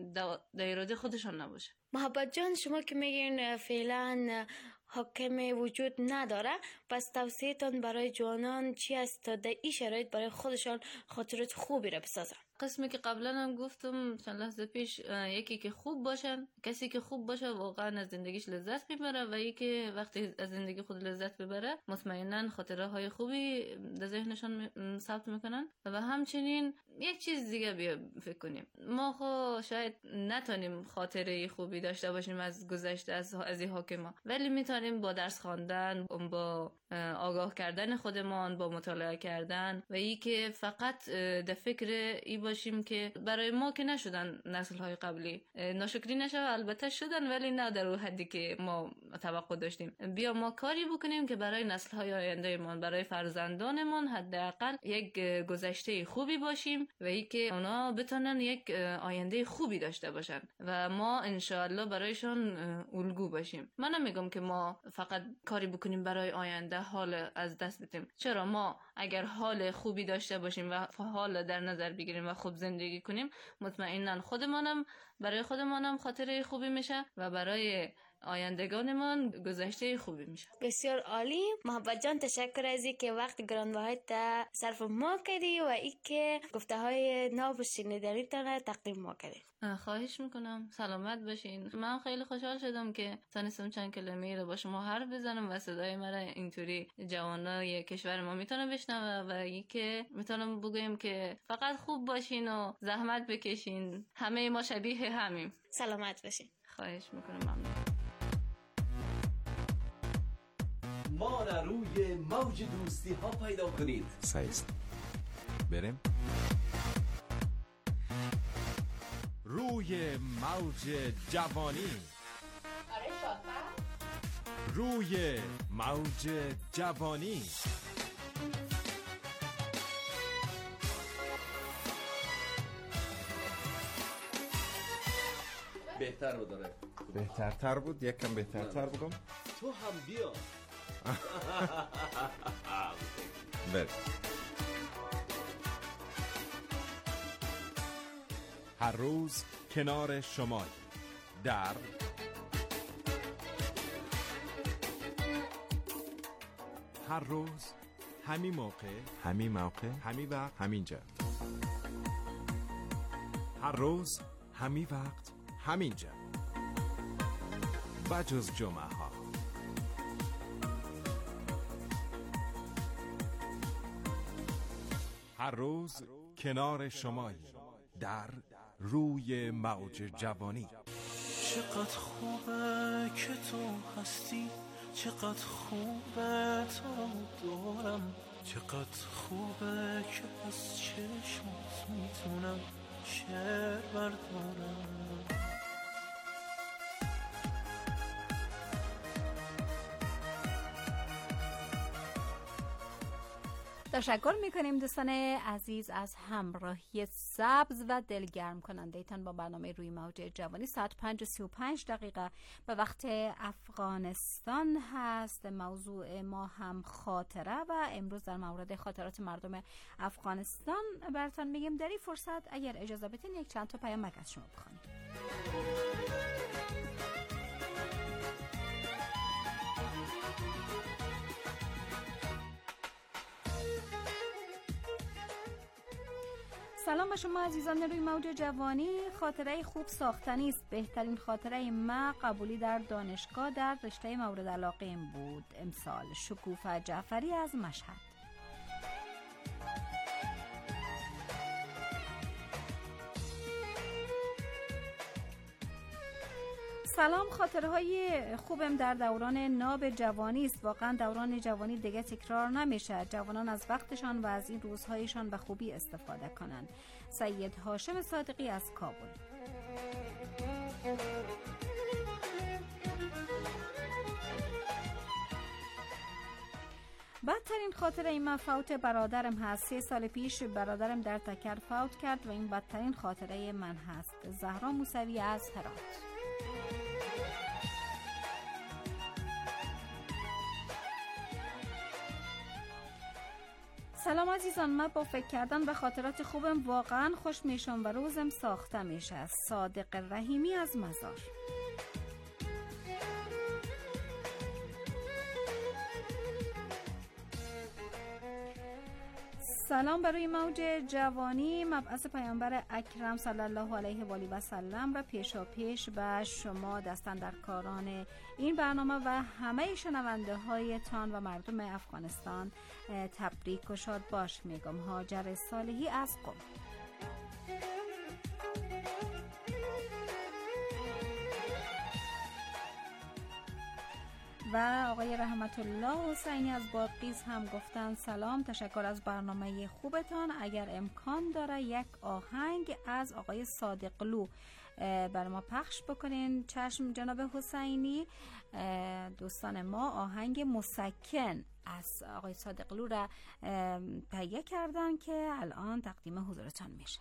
در اراده خودشان نباشه.
محبت جان، شما که میگین فعلا حاکم وجود نداره، پس توصیه‌تان برای جوانان چی است تا در این شرایط برای خودشان خاطرات خوبی را بسازن؟
قسمی که قبلا هم گفتم چند لحظه پیش، یکی که خوب باشن، کسی که خوب باشه واقعا از زندگیش لذت میبره و یکی که وقتی از زندگی خود لذت ببره مطمئنا خاطره های خوبی در ذهنشان ثبت میکنن. و همچنین یک چیز دیگه بیا فکر کنیم، ما خو شاید نتونیم خاطره خوبی داشته باشیم از گذشته از این حاکما، ولی میتونیم با درس خواندن، با آگاه کردن خودمان، با مطالعه کردن و ای که فقط در فکر ای باشیم که برای ما که نشدن نسل های قبلی، ناشکری نشه، البته شدن ولی نه در اون حدی که ما توقع داشتیم. بیا ما کاری بکنیم که برای نسل های آینده ما، برای فرزندانمان حداقل یک گذشته خوبی باشیم و ای که اونا بتونن یک آینده خوبی داشته باشن و ما انشاءالله برایشان الگو باشیم. من نمیگم که ما فقط کاری بکنیم برای آینده حال از دست بدیم. چرا ما اگر حال خوبی داشته باشیم و حال در نظر بگیریم و خوب زندگی کنیم، مطمئنا برای خودمانم خاطره خوبی میشه و برای آیندگانمان گذشته خوبی میشه.
بسیار عالی. محبت جان، تشکر از اینکه وقت گرانبهایت صرف ما کردی و اینکه گفته های ناب و شنیدنیتان تقدیم ما کردی.
خواهش میکنم. سلامت باشین. من خیلی خوشحال شدم که تونستم چند کلمه رو با شما حرف بزنم و صدای مرا اینطوری جوانای کشور ما میتونه بشنوه و اینکه میتونم بگم که فقط خوب باشین و زحمت بکشین. همه ما شبیه همیم.
سلامت باشین.
خواهش میکنم. ممنون.
ما را روی موج دوستی ها پیدا کنید.
بریم. روی موج جوانی. روی موج جوانی.
بهتر رو داره.
بهترتر بود، یک کم بهترتر بگم.
تو هم بیا.
بریم. هر روز کنار شمای در هر روز همین موقع همین وقت همینجا. هر روز همین وقت همینجا بجز جمعه ها. هر روز کنار شمایی در روی موج جوانی.
چقدر خوبه که تو هستی، چقدر خوبه تو دارم، چقدر خوبه که از چشمات میتونم شعر بردارم.
تشکر میکنیم دوستان عزیز از همراهی سبز و دلگرم کننده تان با برنامه روی موج جوانی. ساعت 5:35 به وقت افغانستان هست. موضوع ما هم خاطره و امروز در مورد خاطرات مردم افغانستان براتون میگیم. در این فرصت اگر اجازه بدین یک چند تا پیام از شما بخونیم. سلام به شما عزیزان روی موج جوانی. خاطره خوب ساختنی است. بهترین خاطره ما قبولی در دانشگاه در رشته مورد علاقه بود امسال. شکوفه جعفری از مشهد. سلام، خاطره های خوبم در دوران ناب جوانی است. واقعا دوران جوانی دیگه تکرار نمیشه. جوانان از وقتشان و از این روزهایشان به خوبی استفاده کنند. سید هاشم صادقی از کابل. بدترین خاطره این من فوت برادرم هست. 3 سال پیش برادرم در تکر فوت کرد و این بدترین خاطره من هست. زهرا موسوی از هرات. سلام عزیزان، من با فکر کردن به خاطرات خوبم واقعا خوش میشم و روزم ساخته میشه. صادق رحیمی از مزار. سلام برای موج جوانی. مبعث پیامبر اکرم صلی الله علیه و آله و سلم را پیشا پیش به شما دستاندرکاران این برنامه و همه شنونده های تان و مردم افغانستان تبریک و شاد باش میگم. هاجر صالحی از قم. و آقای رحمت الله حسینی از بادغیس هم گفتن سلام، تشکر از برنامه خوبتان. اگر امکان داره یک آهنگ از آقای صادقلو بر ما پخش بکنین. چشم جناب حسینی. دوستان ما آهنگ مسکن از آقای صادقلو را تهیه کردن که الان تقدیم حضورتان میشه.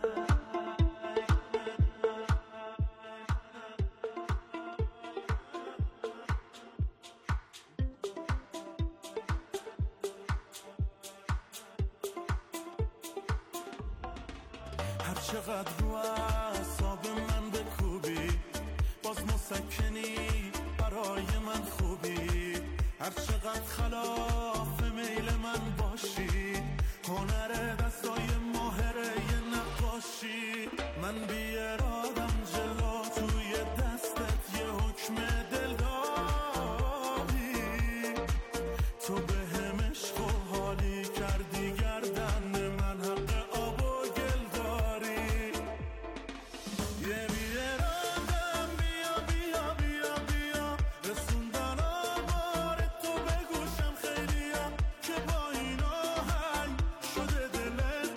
چقدر رو اعصاب من بکوبی، باز مسکنی برای من خوبی. هر چقدر خلاف میل من باشی، هنر دستای ماهره نقاشی. من بی ارادم جلو توی دستت یه حکم دل دادی. تو به هم عشق و حالی کردی گردن من حق آب و گل داری. یه بی ارادم بیا بیا بیا بیا، رسوندن آوار تو به گوشم خیلیا، که با این آهنگ شده دل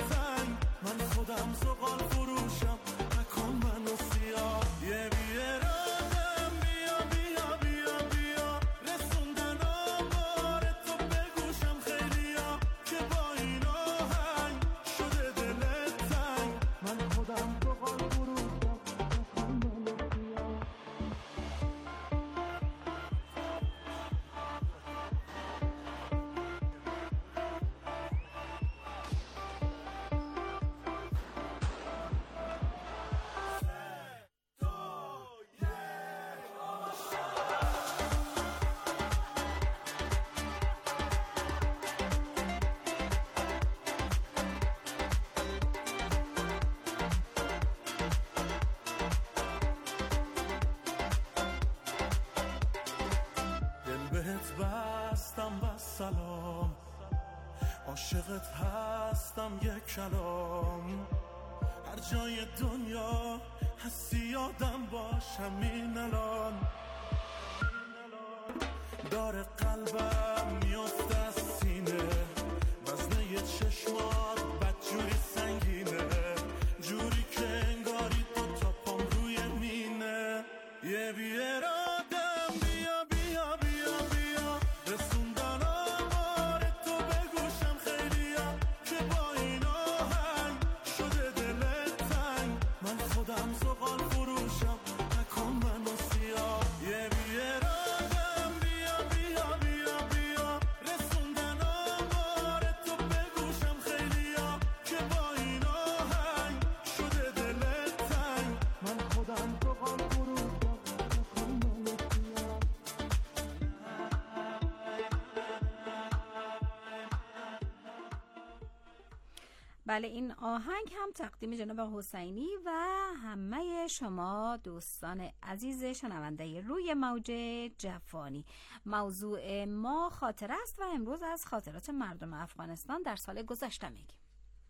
عاشقت هستم یک کلام، هر جای دنیا هستی یادم باش همین الان. داره قلبم میفته از سینه، وزنه چشمات بدجوری سنگینه، جوری که انگاری دوتا پام روی مینه. یه بیارادم بیا بیا بیا بیا، رسوندن آمار تو بگوشم خیلیا، که با این آهنگ شده دلت تنگ، من خودم زغال فروشم نکن منو سیاه. یه بیارادم بیا بیا بیا بیا، رسوندن آمار تو بگوشم خیلیا، که با این آهنگ شده دلت تنگ، من خودم زغال فروشم نکن منو سیاه.
بله، این آهنگ هم تقدیم جناب حسینی و همه شما دوستان عزیز شنونده روی موج جوانی. موضوع ما خاطره است و امروز از خاطرات مردم افغانستان در سال گذشته میگیم.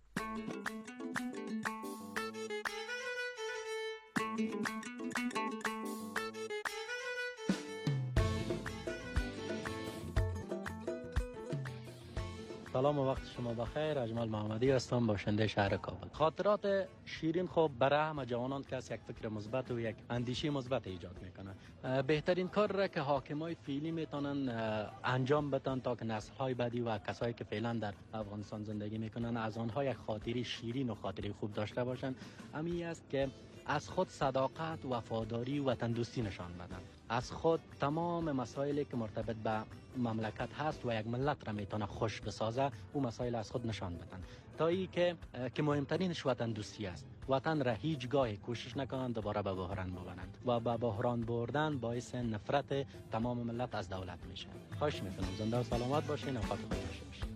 سلام و وقت شما بخیر. اجمل محمدی هستم، باشنده شهر کابل. خاطرات شیرین خوب برای همه جوانان که یک فکر مثبت و یک اندیشه مثبت ایجاد میکنه. بهترین کار را که حاکمای فعلی میتونن انجام بدن تا که نسل‌های بعدی و کسایی که فعلا در افغانستان زندگی میکنن از آنها یک خاطره شیرین و خاطره خوب داشته باشن، همین است که از خود صداقت، وفاداری و تندرستی نشان بدن. از خود تمام مسائلی که مرتبط به مملکت هست و یک ملت را میتونه خوش بسازه او مسائل از خود نشان بدن، تا ای که مهمترینش وطن دوستی است. وطن را هیچگاه کوشش نکنند دوباره به بحران ببرند و به بحران بردن باعث نفرت تمام ملت از دولت میشه. خواهش میکنم زنده و سلامت باشین و خاطر خوش باشین.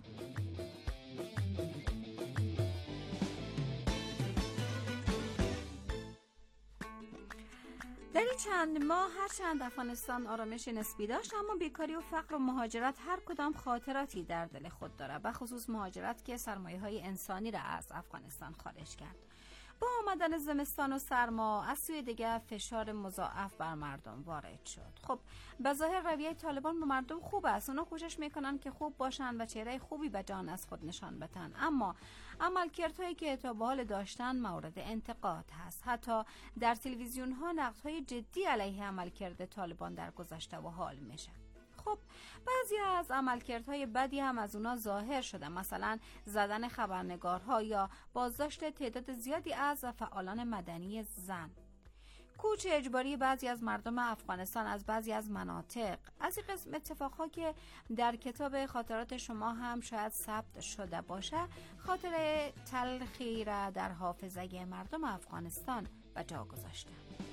در این چند ماه هرچند افغانستان آرامش نسبی داشت، اما بیکاری و فقر و مهاجرت هر کدام خاطراتی در دل خود داره، به خصوص مهاجرت که سرمایه‌های انسانی را از افغانستان خارج کرد. با آمدن زمستان و سرما از سوی دیگر فشار مضاعف بر مردم وارد شد. خب به ظاهر رویه طالبان به مردم خوب است، اونا کوشش میکنن که خوب باشن و چهره خوبی به جان از خود نشان بدن، اما عملکردهایی که تا به حال داشتن مورد انتقاد هست. حتی در تلویزیون ها نقدهای جدی علیه عملکرد طالبان در گذشته و حال میشه. خب بعضی از عملکردهای بدی هم از اونا ظاهر شده، مثلا زدن خبرنگارها یا بازداشت تعداد زیادی از فعالان مدنی زن، کوچ اجباری بعضی از مردم افغانستان از بعضی از مناطق. از این قسم اتفاقها که در کتاب خاطرات شما هم شاید ثبت شده باشه، خاطره تلخی را در حافظه مردم افغانستان به جا گذاشته.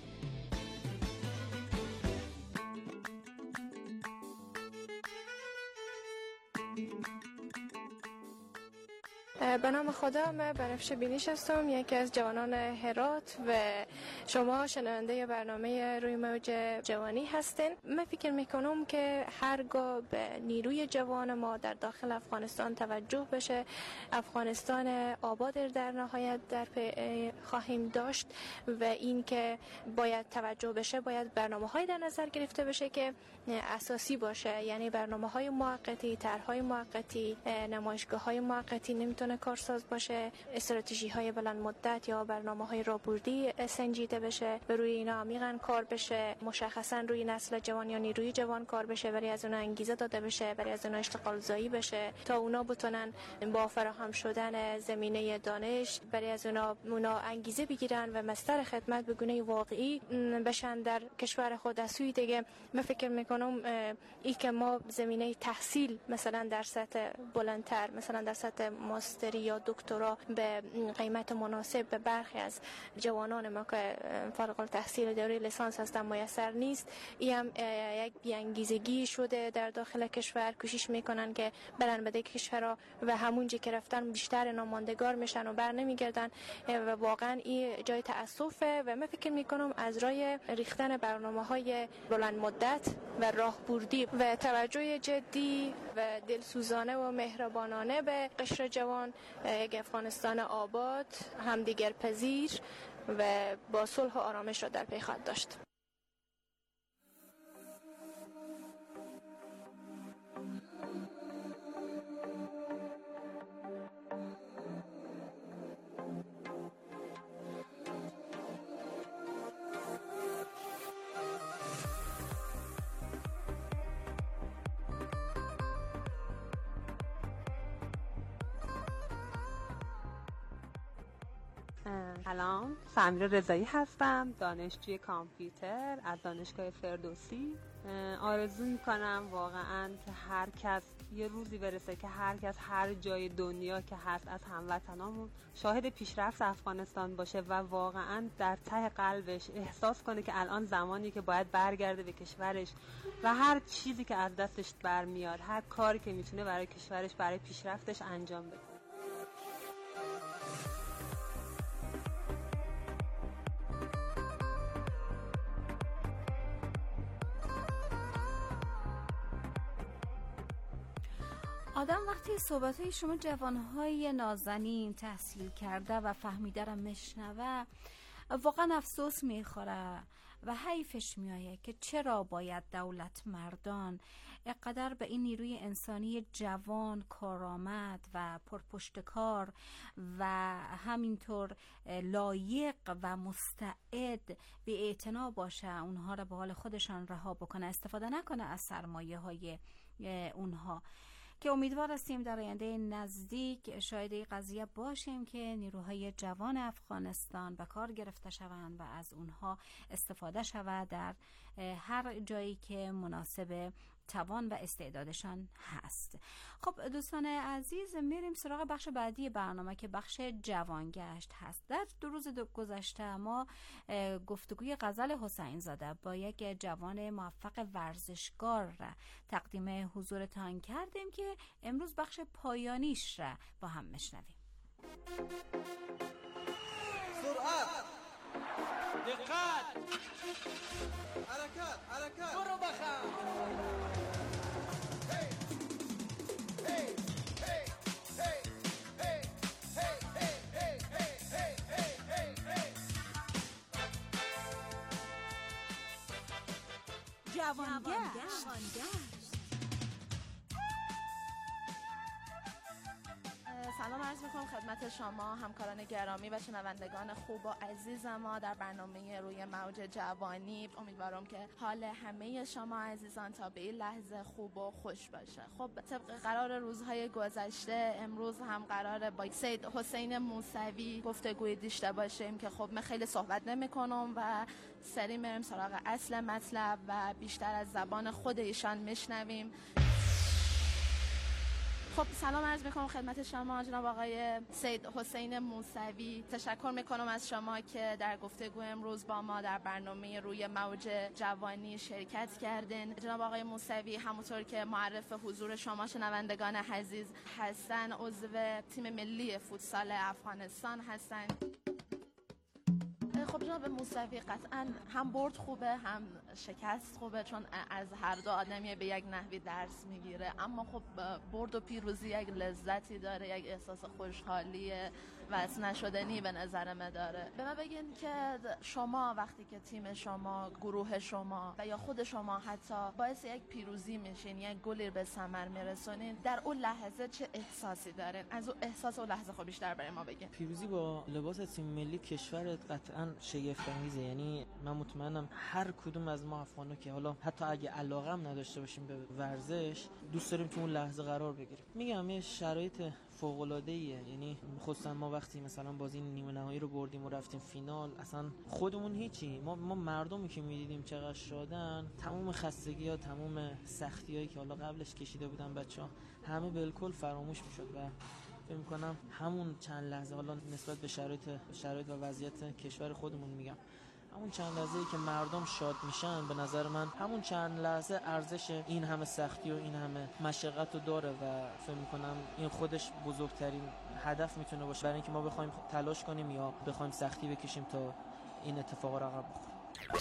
به نام خدا، من بنفشه بینیش هستم، یکی از جوانان هرات و شما شنونده برنامه روی موج جوانی هستین. من فکر میکنم که هرگاه به نیروی جوان ما در داخل افغانستان توجه بشه، افغانستان آباد در نهایت در خواهیم داشت و این که باید توجه بشه، باید برنامه‌های در نظر گرفته بشه که اساسی باشه، یعنی برنامه‌های موقتی، طرح‌های موقتی، نمایشگاه‌های موقتی نمیتونه کارساز باشه، استراتژی‌های بلند مدت یا برنامه‌های راهبردی سنجیده بشه، به روی اینا عمیقاً کار بشه، مشخصاً روی نسل جوان یا نیروی جوان کار بشه، برای از اونها انگیزه داده بشه، برای از اونها اشتغال زایی بشه تا اونا بتونن با فراهم شدن زمینه دانش برای از اونا انگیزه بگیرن و مستر خدمت به گونه واقعی بشن در کشور خود. از سوی دیگه من فکر میکنم ای که ما زمینه تحصیل مثلا در سطح بلندتر، مثلا در سطح ماستر ماستری یا دکترا به قیمت مناسب به برخی از جوانان ما که فارغ التحصیل دوره لیسانس هستن میسر نیست. این هم یک بی‌انگیزگی شده در داخل کشور. کوشش میکنن که برن به کشورها و همونجا که رفتن بیشتر ناماندگار میشن و بر نمیگردن و واقعا این جای تأسفه و من فکر میکنم از رای ریختن برنامه‌های بلند مدت و راهبردی و توجه جدی و دلسوزانه و مهربانانه به قشر جوان، یک افغانستان آباد، همدیگر پذیر و با صلح و آرامش را در پی خواهد داشت.
سلام، سمیرا رضایی هستم، دانشجوی کامپیوتر از دانشگاه فردوسی. آرزو میکنم واقعا که هر کس یه روزی برسه که هر کس هر جای دنیا که هست از هموطنامون شاهد پیشرفت افغانستان باشه و واقعا در ته قلبش احساس کنه که الان زمانی که باید برگرده به کشورش و هر چیزی که از دستش برمیاد، هر کاری که میتونه برای کشورش، برای پیشرفتش انجام بده.
آدم وقتی صحبت‌های شما جوانهای نازنین تحصیل کرده و فهمیده را میشنوه واقعا افسوس میخوره و حیفش میایه که چرا باید دولت مردان اقدر به این نیروی انسانی جوان، کارآمد و پرپشتکار و همینطور لایق و مستعد به اعتنا باشه، اونها را به حال خودشان رها بکنه، استفاده نکنه از سرمایه های اونها، که امیدوار هستیم در آینده نزدیک شاهد این قضیه باشیم که نیروهای جوان افغانستان به کار گرفته شوند و از اونها استفاده شود در هر جایی که مناسب توان و استعدادشان هست. خب دوستان عزیز، میریم سراغ بخش بعدی برنامه که بخش جوانگشت هست. در 2 روز گذشته ما گفتگوی غزل حسین زاده با یک جوان موفق ورزشکار را تقدیم حضورتان کردیم که امروز بخش پایانیش را با هم میشنویم.
سرعت، دقت، حرکت، برو بخم.
سلام عرض میکنم خدمت شما همکاران گرامی و شنوندگان خوب و عزیز ما در برنامه روی موج جوانی. امیدوارم که حال همه شما عزیزان تا به این لحظه خوب و خوش باشه. خب طبق قرار روزهای گذشته امروز هم قراره با سید حسین موسوی گفتگوی داشته باشیم که خب من خیلی صحبت نمی‌کنم و سری میریم سراغ اصل مطلب و بیشتر از زبان خود ایشان میشنویم. خب سلام عرض میکنم خدمت شما جناب آقای سید حسین موسوی. تشکر میکنم از شما که در گفتگو امروز با ما در برنامه روی موج جوانی شرکت کردین. جناب آقای موسوی همونطور که معرف حضور شما شنوندگان عزیز هستن عضو تیم ملی فوتسال افغانستان هستن. خب جناب موسوی قطعا هم برد خوبه هم شکست خوبه، چون از هر دو آدمی به یک نحوی درس میگیره، اما خب برد و پیروزی یک لذتی داره، یک احساس خوشحالی وصف نشدنی به نظر من داره. به من بگین که شما وقتی که تیم شما، گروه شما و یا خود شما حتی باعث یک پیروزی میشین، یک گلی به ثمر میرسونین، در اون لحظه چه احساسی دارین؟ از اون احساس اون لحظه خب بیشتر برای ما بگین.
پیروزی با لباس تیم ملی کشورت قطعاً شگفت انگیزه. یعنی من مطمئنم هر کدوم از ما افغانا که حالا حتی اگه علاقه هم نداشته باشیم به ورزش، دوست داریم تو اون لحظه قرار بگیریم. میگم یه شرایط فوق العاده ایه. یعنی خصوصا ما وقتی مثلا بازی نیمه نهایی رو بردیم و رفتیم فینال، اصلا خودمون هیچی، ما مردمی که میدیدیم چقدر شادن، تمام خستگی‌ها، تمام سختی‌هایی که حالا قبلش کشیده بودن بچه‌ها همه بالکل فراموش میشد و فکر می‌کنم همون چند لحظه، حالا نسبت به شرایط و وضعیت کشور خودمون میگم، همون چند لحظه‌ای که مردم شاد میشن، به نظر من همون چند لحظه ارزش این همه سختی و این همه مشقت رو داره و فکر می‌کنم این خودش بزرگترین هدف میتونه باشه برای اینکه ما بخوایم تلاش کنیم یا بخوایم سختی بکشیم تا این اتفاقا رو عقب بخوره.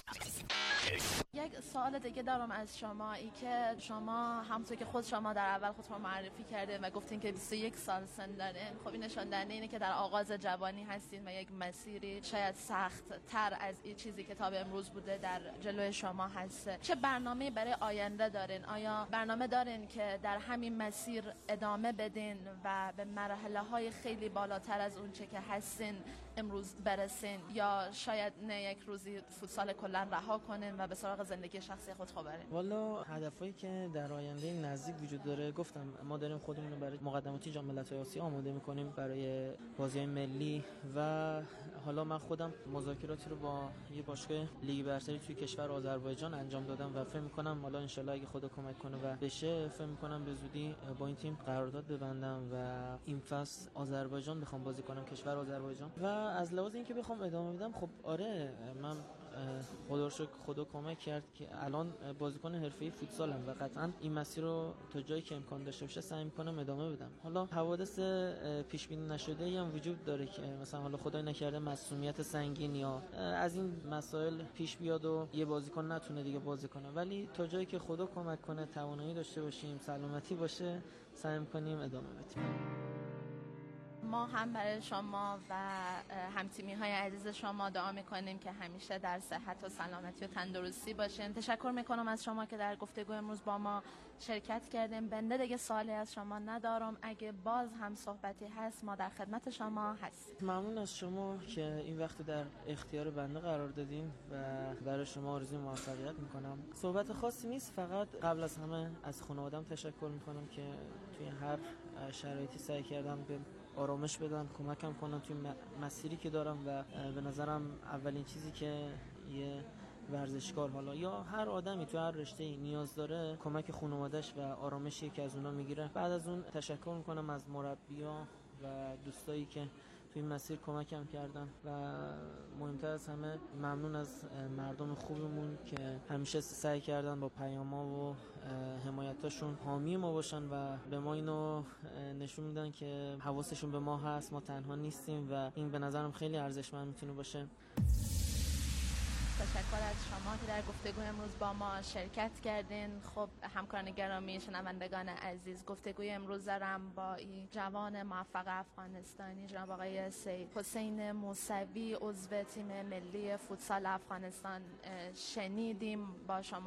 یک سوال دیگه دارم از شما، ای که شما همونطور که خود شما در اول خودتون معرفی کرده و گفتین که 21 سال سن دارین، خب این نشان دهنده اینه که در آغاز جوانی هستین و یک مسیری شاید سخت تر از این چیزی که تا به امروز بوده در جلوی شما هست. چه برنامه‌ای برای آینده دارین؟ آیا برنامه دارین که در همین مسیر ادامه بدین و به مرحله‌های خیلی بالاتر از اون چه که هستین امروز برسین، یا شاید نه یک روزی فوتسال کلا رها کنین و به سراغ زندگی شخصی خود برین؟
والا هدفایی که در آینده نزدیک وجود داره، گفتم ما داریم خودمون رو برای مقدماتی جام ملت‌های آسیا آماده می‌کنیم برای بازی‌های ملی و حالا من خودم مذاکراتی رو با یه باشگاه لیگ برتری توی کشور آذربایجان انجام دادم و فکر می‌کنم حالا ان شاءالله اگه خدا کمک کنه و بشه، فکر می‌کنم به زودی با این تیم قرارداد ببندم و این فصل آذربایجان بخوام بازی کنم، کشور آذربایجان. و از لحاظ اینکه بخوام ادامه بدم، خب آره من خدا رو شکر خدا کمک کرد که الان بازیکن حرفه‌ای فوتسالم و قطعاً این مسیر رو تا جایی که امکان داشته باشه سعی می‌کنم ادامه بدم. حالا حوادث پیش بینی نشده‌ای هم وجود داره که مثلا حالا خدای نکرده معصومیت سنگین یا از این مسائل پیش بیاد و یه بازیکن نتونه دیگه بازی کنه، ولی تا جایی که خدا کمک کنه، توانایی داشته باشیم، سلامتی باشه، سعی می‌کنیم ادامه بدیم.
ما هم برای شما و همتیمی‌های عزیز شما دعا می‌کنیم که همیشه در صحت و سلامتی و تندرستی باشین. تشکر می‌کنم از شما که در گفتگو امروز با ما شرکت کردیم. بنده دیگه سوالی از شما ندارم، اگه باز هم صحبتی هست ما در خدمت شما هستیم.
ممنون از شما که این وقت در اختیار بنده قرار دادین و برای شما آرزوی موفقیت می‌کنم. صحبت خاصی نیست، فقط قبل از همه از خانواده‌ام تشکر می‌کنم که توی هر شرایطی سعی کردم به آرامش بدن، کمکم کنن توی مسیری که دارم و به نظرم اولین چیزی که یه ورزشکار حالا یا هر آدمی تو هر رشته‌ای نیاز داره کمک خانواده‌اش و آرامشی که از اونا میگیره. بعد از اون تشکر میکنم از مربیان و دوستایی که توی این مسیر کمکم کردن و مهمتر از همه ممنون از مردم خوبمون که همیشه سعی کردن با پیام‌ها و حمایتاشون حامی ما باشن و به ما اینو نشون میدن که حواسشون به ما هست، ما تنها نیستیم و این به نظرم خیلی ارزشمند میتونه باشه.
تشکر از شما که در گفتگو امروز با ما شرکت کردین. خب همکاران گرامی، شنوندگان عزیز، گفتگوی امروز دارم با این جوان موفق افغانستانی جناب آقای سید حسین موسوی عضو تیم ملی فوتسال افغانستان شنیدیم. با شما